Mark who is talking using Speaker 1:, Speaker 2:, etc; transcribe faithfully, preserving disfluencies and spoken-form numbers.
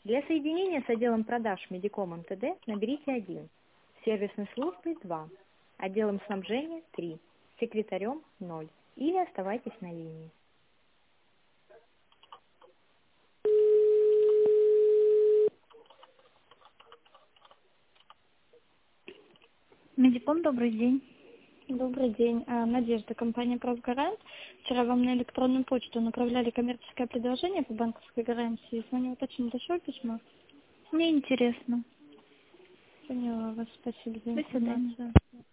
Speaker 1: Для соединения с отделом продаж Медиком МТД наберите один, сервисной службой два, отделом снабжения три, секретарем ноль или оставайтесь на линии.
Speaker 2: Медиком, добрый день.
Speaker 3: Добрый день. А, Надежда, компания «Правгарант». Вчера вам на электронную почту направляли коммерческое предложение по банковской гарантии. Звоню уточнить, дошло письмо?
Speaker 2: Мне интересно.
Speaker 3: Поняла вас. Спасибо за
Speaker 2: До свидания.
Speaker 3: информацию.